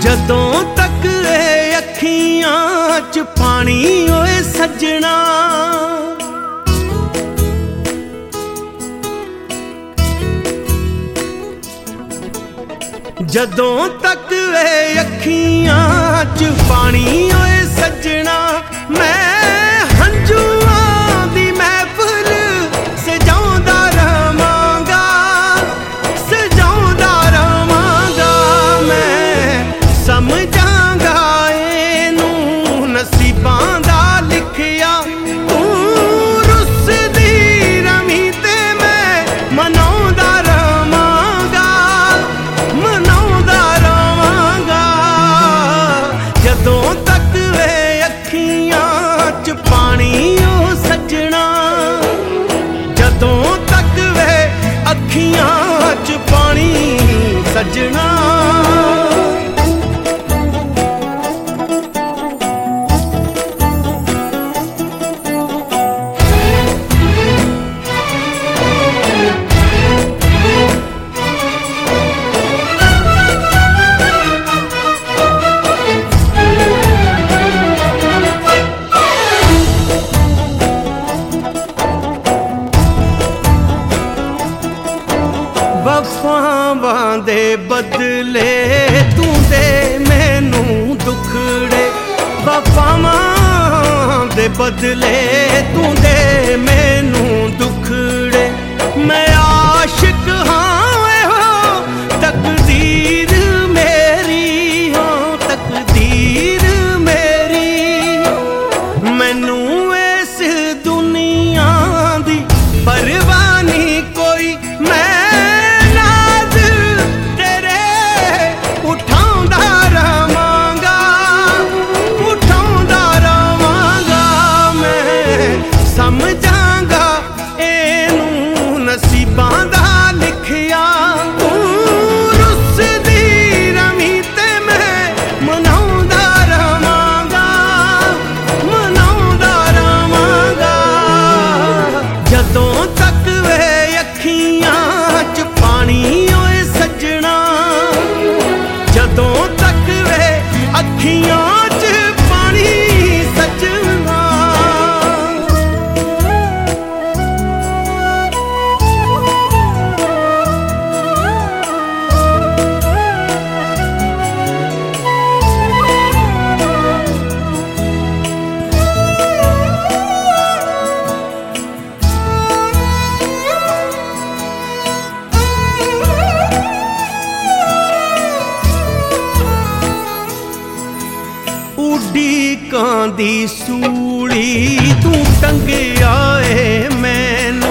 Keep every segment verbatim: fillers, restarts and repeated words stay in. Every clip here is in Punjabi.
ਜਦੋਂ ਤੱਕ ਇਹ ਅੱਖੀਆਂ 'ਚ ਪਾਣੀ ਓਏ ਸੱਜਣਾ, ਜਦੋਂ ਤੱਕ ਇਹ ਅੱਖੀਆਂ 'ਚ ਪਾਣੀ ਓਏ ਸੱਜਣਾ, ਮੈਂ ਹੰਝੂਆਂ ਦੀ ਮਹਿਫਲ ਸਜਾਉਂਦਾ ਰਵਾਂਗਾ, ਸਜਾਉਂਦਾ ਰਵਾਂਗਾ। ਮੈਂ ਸਮਝਾਂਗਾ ਇਹਨੂੰ ਨਸੀਬਾਂ ਦਾ ਲਿਖਿਆ, ਤੂੰ ਰੁੱਸਦੀ ਰਵੀਂ ਤੇ ਮੈਂ ਮਨਾਉਂਦਾ ਰਵਾਂਗਾ, ਮਨਾਉਂਦਾ ਰਵਾਂਗਾ। ਜਦੋਂ ਤੱਕ ਇਹ ਅੱਖੀਆਂ 'ਚ ਪਾਣੀ ਓ ਸੱਜਣਾ, ਜਦੋਂ ਤੱਕ ਇਹ ਅੱਖੀਆਂ 'ਚ ਪਾਣੀ ਸੱਜਣਾ। ਵਫਾਵਾਂ ਦੇ ਬਦਲੇ ਤੂੰ ਦੇ ਮੈਨੂੰ ਦੁੱਖੜੇ, ਵਫਾਵਾਂ ਦੇ ਬਦਲੇ ਤੂੰ ਦੇ ਮੈਨੂੰ ਦੁੱਖੜੇ। ਮੈਂ ਆਸ਼ਿਕ ਹਾਂ ਇਹੋ ਤਕਦੀਰ ਮੇਰੀ, ਹੋ ਤਕਦੀਰ ਮੇਰੀ। ਮੈਨੂੰ ਇਸ ਦੁਨੀਆ ਦੀ ਪਰਵਾਹ ਨਹੀਂ ਕੋਈ, ਮੈਂ ਸਮਝਾਂਗਾ ਇਹਨੂੰ ਨਸੀਬਾਂ ਦਾ ਲਿਖਿਆ, ਤੂੰ ਰੁੱਸਦੀ ਰਵੀਂ ਤੇ ਮੈਂ ਮਨਾਉਂਦਾ ਰਵਾਂਗਾ, ਮਨਾਉਂਦਾ ਰਵਾਂਗਾ। ਜਦੋਂ ਤੱਕ ਇਹ ਅੱਖੀਆਂ 'ਚ ਪਾਣੀ ਓਏ ਸੱਜਣਾ, ਜਦੋਂ ਤੱਕ ਇਹ ਅੱਖੀਆਂ 'ਚ ਪਾਣੀ ਸੱਜਣਾ। ਉਡੀਕਾਂ ਦੀ ਸੂਲੀ ਤੂੰ ਟੰਗਿਆ ਏ ਮੈਨੂੰ,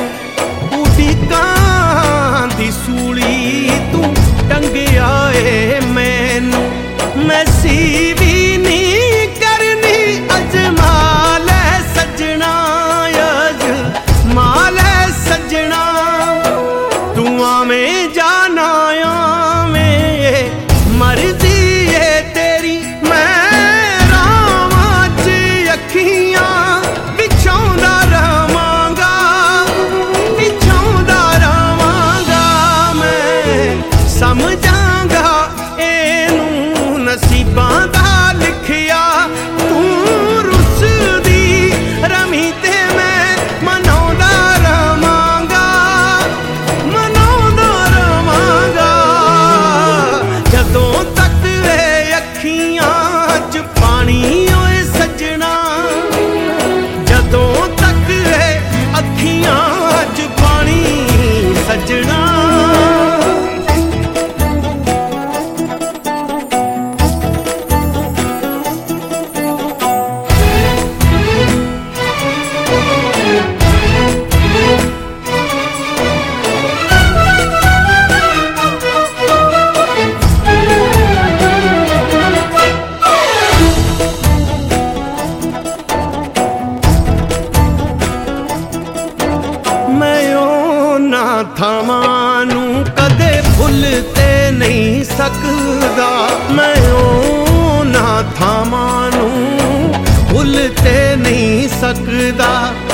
ਉਡੀਕਾਂ ਦੀ ਸੂਲੀ ਤੂੰ ਟੰਗਿਆ ਏ ਮੈਨੂੰ। ਮੈਂ ਸੀ ਵੀ ਨਹੀਂ ਕਰਨੀ ਅਜਮਾ ਲੈ ਸੱਜਣਾ, ਅਜਮਾ ਲੈ ਸੱਜਣਾ। ਤੂੰ ਆਵੇਂ ਜਾਣਾ ਆਵੇਂ ਮਰਜ਼ੀ ਏ ਤੇਰੀ, ਮੈਂ ਵਿਛਾਉਂਦਾ ਰਵਾਂਗਾ, ਵਿਛਾਉਂਦਾ ਰਵਾਂਗਾ। ਮੈਂ ਸਮਝਾਂਗਾ ਇਹਨੂੰ ਨਸੀਬਾਂ ਦਾ ਲਿਖਿਆ, ਤੂੰ ਰੁੱਸਦੀ ਰਵੀਂ ਤੇ ਮੈਂ ਮਨਾਉਂਦਾ ਰਵਾਂਗਾ, ਮਨਾਉਂਦਾ ਰਵਾਂਗਾ। ਜਦੋਂ ਤੱਕ ਇਹ ਅੱਖੀਆਂ 'ਚ ਪਾਣੀ ਓਏ ਸੱਜਣਾ, ਜਦੋਂ ਤੱਕ ਇਹ ਅੱਖੀਆਂ 'ਚ ਪਾਣੀ ਸੱਜਣਾ। ਥਾਵਾਂ ਨੂੰ ਕਦੇ ਭੁੱਲ ਤੇ ਨਹੀਂ ਸਕਦਾ, ਮੈਂ ਉਹਨਾਂ ਥਾਵਾਂ ਨੂੰ ਭੁੱਲ ਤੇ ਨਹੀਂ ਸਕਦਾ।